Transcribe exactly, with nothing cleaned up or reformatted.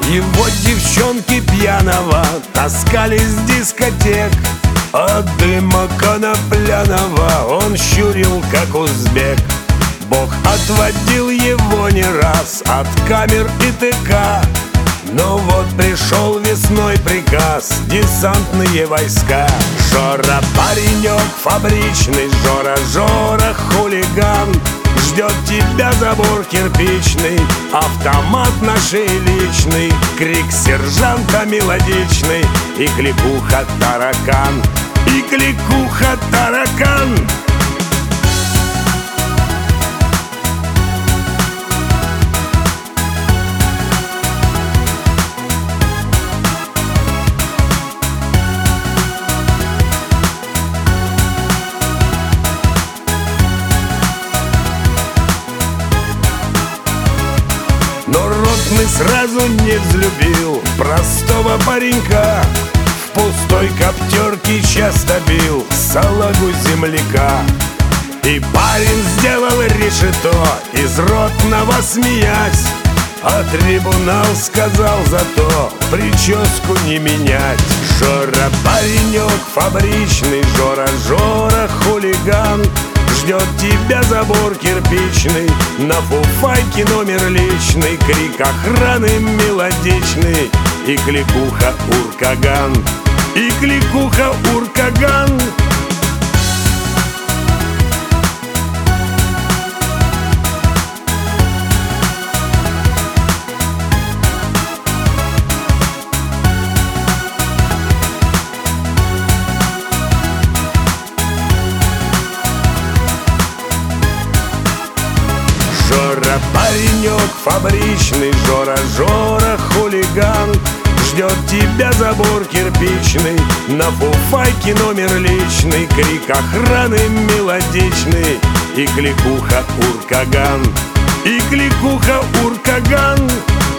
Его девчонки пьяного таскали с дискотек. От дыма конопляного он щурил, как узбек. Бог отводил его не раз от камер и ТК. Но вот пришел весной приказ: десантные войска. Жора паренек фабричный, Жора, Жора хулиган, ждет тебя забор кирпичный, автомат на шее личный, крик сержанта мелодичный и кликуха таракан, и кликуха таракан. Но ротный сразу не взлюбил простого паренька. В пустой коптерке часто бил салагу земляка. И парень сделал решето, из ротного смеясь, а трибунал сказал зато прическу не менять. Жора паренек фабричный, Жора, Жора хулиган, ждет тебя забор кирпичный, на фуфайке номер личный, крик охраны мелодичный и кликуха уркаган, и кликуха уркаган. Жора паренек фабричный, Жора, Жора хулиган, ждет тебя забор кирпичный, на фуфайке номер личный, крик охраны мелодичный и кликуха уркаган, и кликуха уркаган.